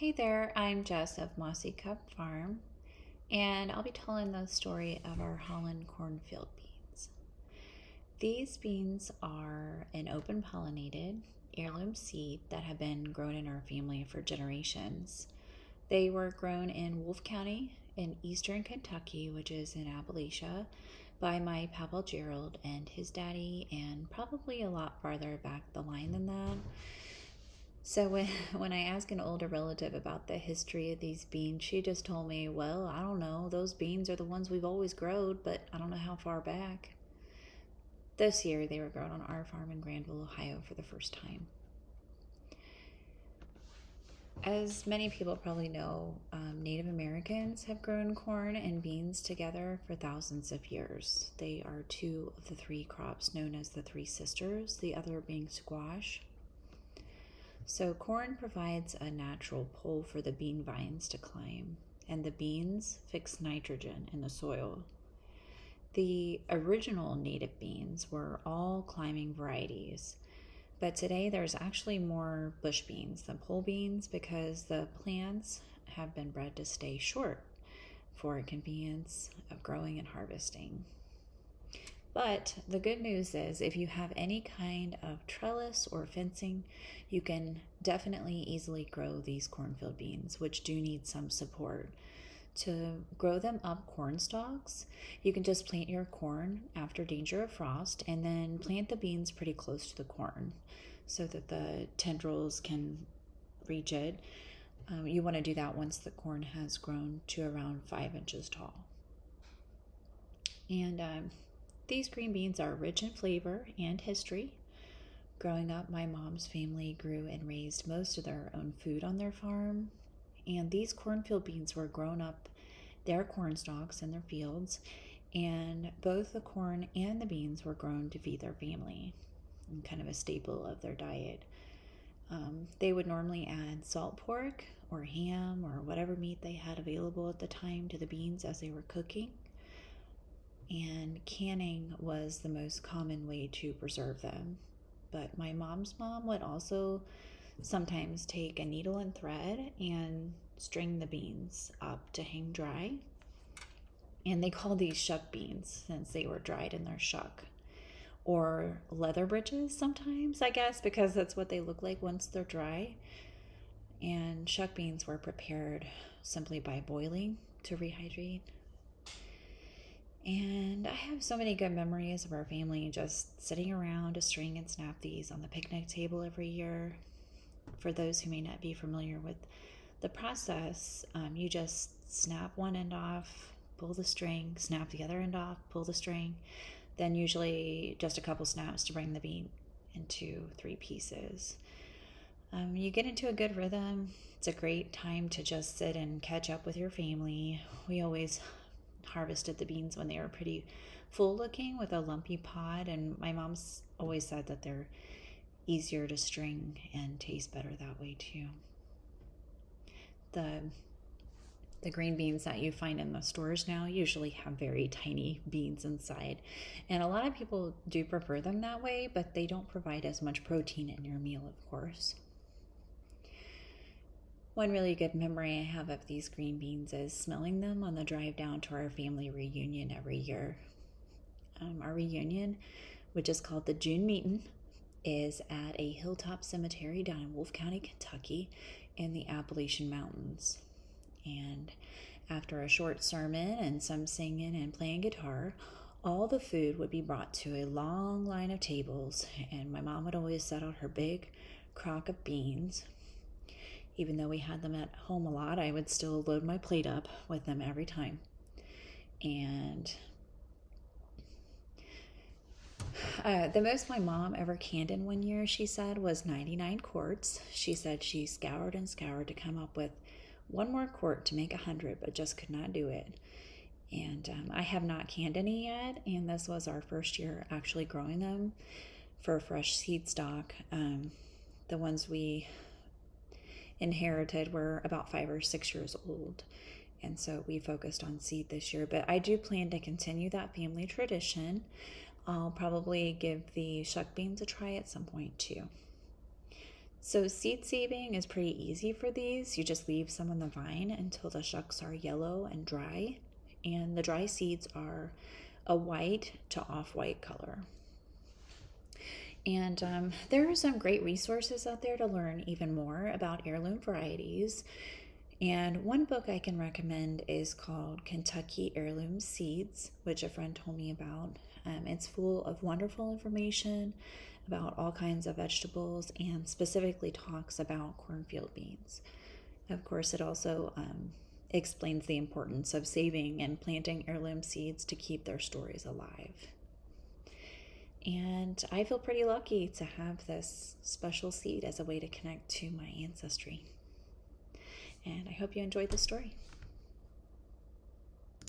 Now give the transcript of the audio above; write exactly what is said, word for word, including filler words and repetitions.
Hey there, I'm Jess of Mossy Cup Farm, and I'll be telling the story of our Holland cornfield beans. These beans are an open pollinated heirloom seed that have been grown in our family for generations. They were grown in Wolfe County in eastern Kentucky, which is in Appalachia, by my Papa Gerald and his daddy, and probably a lot farther back the line than that. So when when I asked an older relative about the history of these beans, she just told me, "Well, I don't know. Those beans are the ones we've always grown, but I don't know how far back." This year, they were grown on our farm in Granville, Ohio, for the first time. As many people probably know, um, Native Americans have grown corn and beans together for thousands of years. They are two of the three crops known as the Three Sisters, the other being squash. So corn provides a natural pole for the bean vines to climb, and the beans fix nitrogen in the soil. The original native beans were all climbing varieties, but today there's actually more bush beans than pole beans because the plants have been bred to stay short for convenience of growing and harvesting. But the good news is if you have any kind of trellis or fencing, you can definitely easily grow these cornfield beans, which do need some support. To grow them up corn stalks, you can just plant your corn after danger of frost and then plant the beans pretty close to the corn so that the tendrils can reach it. Um, you want to do that once the corn has grown to around five inches tall. And um, these green beans are rich in flavor and history. Growing up, my mom's family grew and raised most of their own food on their farm, and these cornfield beans were grown up their corn stalks in their fields, and both the corn and the beans were grown to feed their family, and kind of a staple of their diet. Um, they would normally add salt pork or ham or whatever meat they had available at the time to the beans as they were cooking. And canning was the most common way to preserve them. But my mom's mom would also sometimes take a needle and thread and string the beans up to hang dry. And they call these shuck beans since they were dried in their shuck. Or leather britches sometimes, I guess, because that's what they look like once they're dry. And shuck beans were prepared simply by boiling to rehydrate. And I have so many good memories of our family just sitting around to string and snap these on the picnic table every year. For those who may not be familiar with the process, um, you just snap one end off, pull the string, snap the other end off, pull the string, then usually just a couple snaps to bring the bean into three pieces. Um, you get into a good rhythm. It's a great time to just sit and catch up with your family. We always harvested the beans when they were pretty full looking with a lumpy pod, and my mom's always said that they're easier to string and taste better that way too. The the green beans that you find in the stores now usually have very tiny beans inside, and a lot of people do prefer them that way, but they don't provide as much protein in your meal, of course. One really good memory I have of these green beans is smelling them on the drive down to our family reunion every year. Um, our reunion, which is called the June Meetin', is at a hilltop cemetery down in Wolfe County, Kentucky, in the Appalachian Mountains. And after a short sermon and some singing and playing guitar, all the food would be brought to a long line of tables, and my mom would always set out her big crock of beans. Even though we had them at home a lot, I would still load my plate up with them every time. And uh, the most my mom ever canned in one year, she said, was ninety-nine quarts. She said she scoured and scoured to come up with one more quart to make a hundred, but just could not do it. And um, I have not canned any yet, and this was our first year actually growing them for fresh seed stock. Um, the ones we inherited were about five or six years old, and so we focused on seed this year. But I do plan to continue that family tradition. I'll probably give the shuck beans a try at some point too. So seed saving is pretty easy for these. You just leave some on the vine until the shucks are yellow and dry. And the dry seeds are a white to off-white color. And um, there are some great resources out there to learn even more about heirloom varieties. And one book I can recommend is called Kentucky Heirloom Seeds, which a friend told me about. Um, it's full of wonderful information about all kinds of vegetables and specifically talks about cornfield beans. Of course, it also um, explains the importance of saving and planting heirloom seeds to keep their stories alive. And I feel pretty lucky to have this special seed as a way to connect to my ancestry. And I hope you enjoyed the story.